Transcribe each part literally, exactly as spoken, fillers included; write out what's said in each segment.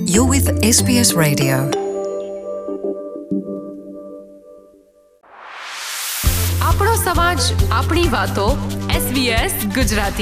You're with S B S Radio. આપણો સમાજ, આપણી વાતો. S B S Gujarati.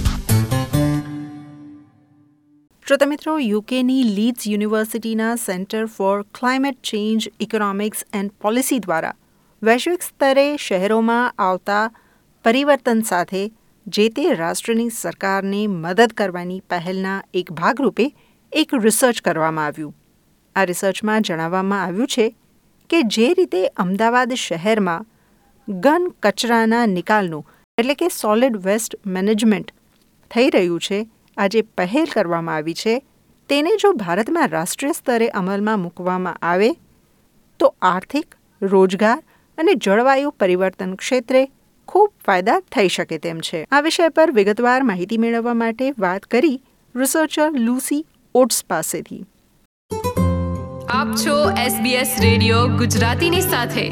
શ્રોતા મિત્રો, યુકેની લીડ્સ યુનિવર્સિટીના centre for climate change economics and policy દ્વારા વૈશ્વિક સ્તરે શહેરોમાં આવતા પરિવર્તન સાથે જે તે રાષ્ટ્રની સરકારને મદદ કરવાની પહેલના એક ભાગરૂપે એક રિસર્ચ કરવામાં આવ્યું. આ રિસર્ચમાં જણાવવામાં આવ્યું છે કે જે રીતે અમદાવાદ શહેરમાં ઘન કચરાના નિકાલનું એટલે કે સોલિડ વેસ્ટ મેનેજમેન્ટ થઈ રહ્યું છે, આ જે પહેલ કરવામાં આવી છે તેને જો ભારતમાં રાષ્ટ્રીય સ્તરે અમલમાં મૂકવામાં આવે તો આર્થિક, રોજગાર અને જળવાયુ પરિવર્તન ક્ષેત્રે ખૂબ ફાયદા થઈ શકે તેમ છે. આ વિષય પર વિગતવાર માહિતી મેળવવા માટે વાત કરી રિસર્ચર લુસી ઓટ્સ પાસેથી. આપ છો એસ બી એસ રેડિયો ગુજરાતીની સાથે.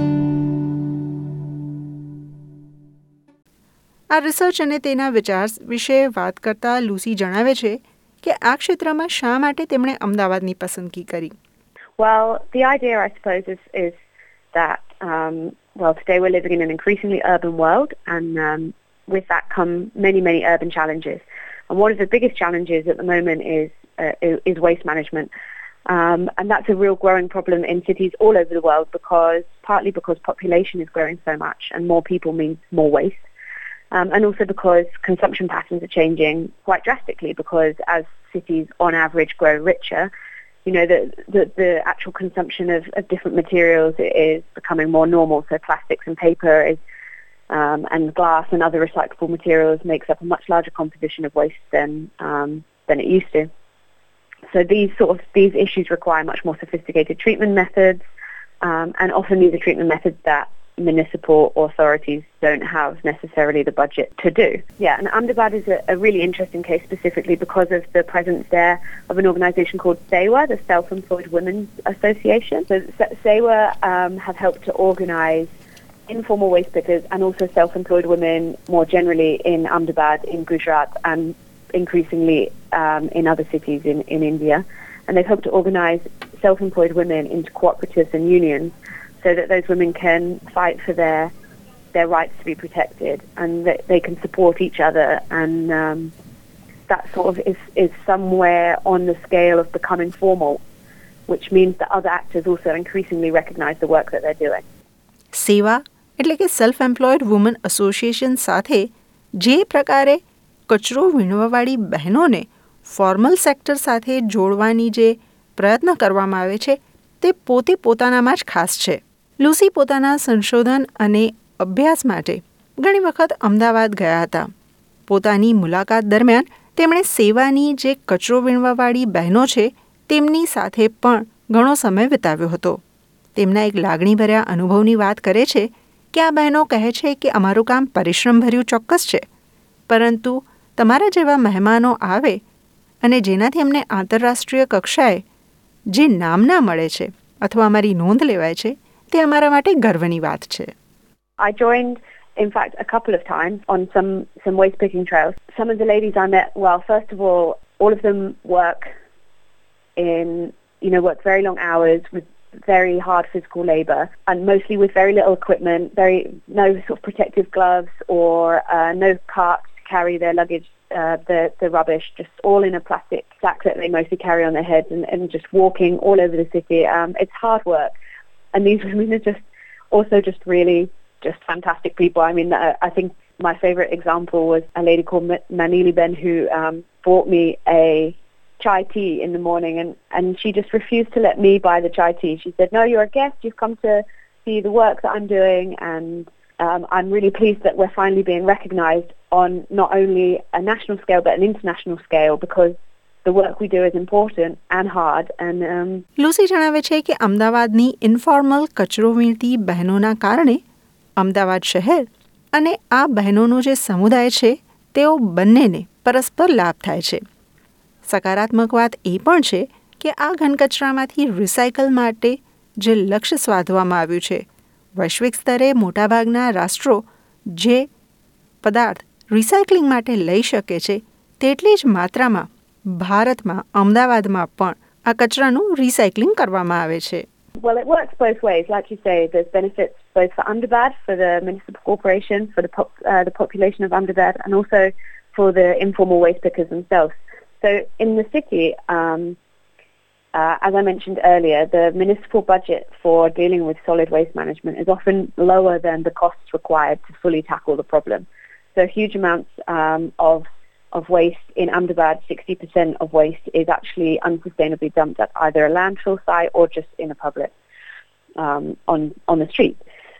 આ રિસર્ચ અને તેના વિચાર વિશે વાત કરતા લુસી જણાવે છે કે આ ક્ષેત્રમાં શા માટે તેમણે અમદાવાદની પસંદગી કરી. Well, the idea, I suppose, is, is that, um, well, today we're living in an increasingly urban world, and um, with that come many, many urban challenges. And one of the biggest challenges at the moment is uh, is waste management. Um, and that's a real growing problem in cities all over the world, because partly because population is growing so much and more people means more waste. Um, and also because consumption patterns are changing quite drastically, because as cities on average grow richer, you know, the, the, the actual consumption of, of different materials is becoming more normal. So plastics and paper is, um, and glass and other recyclable materials makes up a much larger composition of waste than um, than it used to. So these sort of these issues require much more sophisticated treatment methods, um, and often these are treatment methods that municipal authorities don't have necessarily the budget to do. Yeah, and Ahmedabad is a, a really interesting case specifically because of the presence there of an organisation called SEWA, the Self-Employed Women's Association. So SEWA um, have helped to organise informal waste pickers and also self-employed women more generally in Ahmedabad, in Gujarat, and increasingly um, in other cities in, in India. And they've helped to organise self-employed women into cooperatives and unions, so that those women can fight for their their rights to be protected, and that they can support each other, and um, that sort of is, is somewhere on the scale of becoming formal, which means that other actors also increasingly recognise the work that they're doing. સેવા એટલે કે self employed woman association સાથે જે પ્રકારે કચરો વીણવાવાળી બહેનોને formal sector સાથે જોડવાની જે પ્રયત્ન કરવામાં આવે છે તે પોતે પોતાનામાં જ ખાસ છે. લુસી પોતાના સંશોધન અને અભ્યાસ માટે ઘણી વખત અમદાવાદ ગયા હતા. પોતાની મુલાકાત દરમિયાન તેમણે સેવાની જે કચરો વીણવાવાળી બહેનો છે તેમની સાથે પણ ઘણો સમય વિતાવ્યો હતો. તેમના એક લાગણીભર્યા અનુભવની વાત કરે છે કે આ બહેનો કહે છે કે અમારું કામ પરિશ્રમભર્યું ચોક્કસ છે, પરંતુ તમારા જેવા મહેમાનો આવે અને જેનાથી અમને આંતરરાષ્ટ્રીય કક્ષાએ જે નામના મળે છે અથવા અમારી નોંધ લેવાય છે તે અમારા માટે ગર્વની વાત છે. I joined, in fact, a couple of times on some, some waste picking trails. Some of the ladies I met, well, first of all, all of them work in, you know, work very long hours with very hard physical labour, and mostly with very little equipment, very no sort of protective gloves or uh, no cart to carry their luggage, uh, the, the rubbish, just all in a plastic sack that they mostly carry on their heads, and, and just walking all over the city. Um, it's hard work. And these women are just also just really just fantastic people. I mean, uh, I think my favourite example was a lady called Manili Ben, who um, bought me a chai tea in the morning, and, and she just refused to let me buy the chai tea. She said, no, you're a guest, you've come to see the work that I'm doing, and um, I'm really pleased that we're finally being recognised on not only a national scale but an international scale, because the work we do is important and hard. And um, Lucy જણાવે છે કે અમદાવાદની informal કચરો વીણતી બહેનોના કારણે અમદાવાદ શહેર અને આ બહેનોનો જે સમુદાય છે તેઓ બંનેને પરસ્પર લાભ થાય છે. સકારાત્મક વાત એ પણ છે કે આ ઘનકચરામાંથી રિસાયકલ માટે જે લક્ષ્ય સાધવામાં આવ્યું છે, વૈશ્વિક સ્તરે મોટાભાગના રાષ્ટ્રો જે પદાર્થ રિસાયકલિંગ માટે લઈ શકે છે તેટલી જ માત્રામાં ભારતમાં અમદાવાદમાં પણ આ કચરાનું રિસાયકલિંગ કરવામાં આવે છે. Well, it works both ways. Like you say, there's benefits both for Ahmedabad, for the municipal corporation, for the pop, uh, the population of Ahmedabad, and also for the informal waste pickers themselves. So in the city, um, uh, as I mentioned earlier, the municipal budget for dealing with solid waste management is often lower than the costs required to fully tackle the problem. So huge amounts um, of of waste in Ahmedabad, sixty percent of waste is actually unsustainably dumped at either a landfill site or just in a public, um, on, on the street.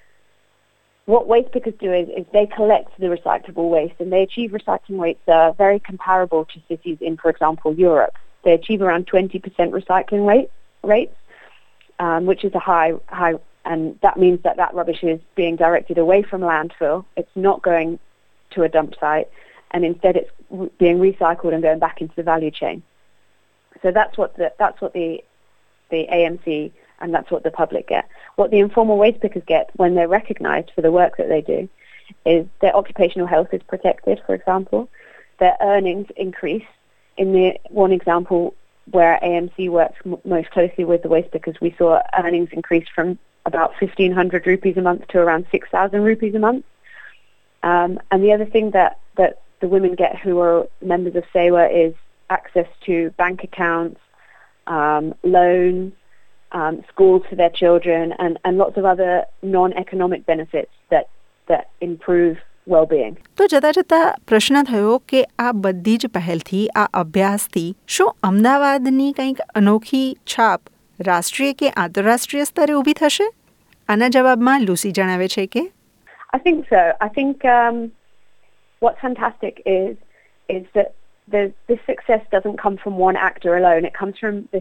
What waste pickers do is, is they collect the recyclable waste, and they achieve recycling rates that are very comparable to cities in, for example, Europe. They achieve around twenty percent recycling rate, rates, um, which is a high, high, and that means that that rubbish is being directed away from landfill. It's not going to a dump site, and instead it's being recycled and going back into the value chain. So that's what the that's what the the A M C and that's what the public get. What the informal waste pickers get when they're recognised for the work that they do is their occupational health is protected, for example. Their earnings increase. In the one example where A M C works m- most closely with the waste pickers, we saw earnings increase from about fifteen hundred rupees a month to around six thousand rupees a month. Um, and the other thing that, that the women get who are members of SEWA is access to bank accounts, um, loans, um, schools for their children, and, and lots of other non-economic benefits that, that improve well-being. તો જતા જતા પ્રશ્ન થયો કે આ બધી જ પહેલથી, આ અભ્યાસથી શું અમદાવાદની કંઈક અનોખી છાપ રાષ્ટ્રીય કે આંતરરાષ્ટ્રીય સ્તરે ઊભી થશે? આના જવાબમાં લૂસી જણાવે છે કે I think so. I think um, what's fantastic is is that the, this success doesn't come from one actor alone. It comes from this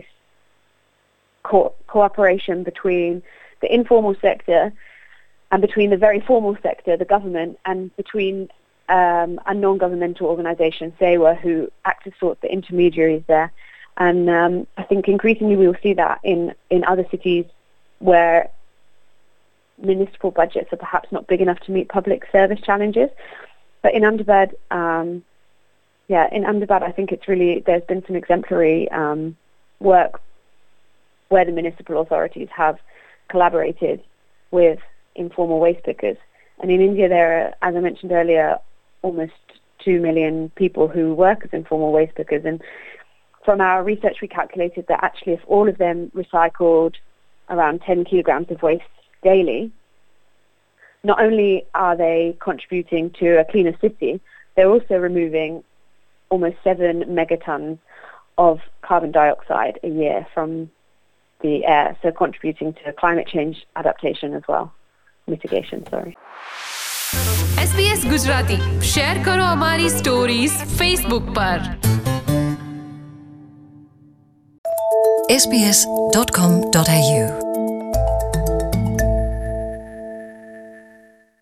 co- cooperation between the informal sector and between the very formal sector, the government, and between um, a non-governmental organisation, SEWA, who act as sort of the intermediaries there. And um, I think increasingly we will see that in, in other cities where municipal budgets are perhaps not big enough to meet public service challenges. But in Ahmedabad, um, yeah, in Ahmedabad, I think it's really, there's been some exemplary um, work where the municipal authorities have collaborated with informal waste pickers. And in India, there are, as I mentioned earlier, almost two million people who work as informal waste pickers. And from our research, we calculated that actually if all of them recycled around ten kilograms of waste daily, not only are they contributing to a cleaner city, they're also removing almost seven megatons of carbon dioxide a year from the air, so contributing to climate change adaptation as well, mitigation, sorry. S B S Gujarati, share karo amari stories Facebook par. s b s dot com dot a u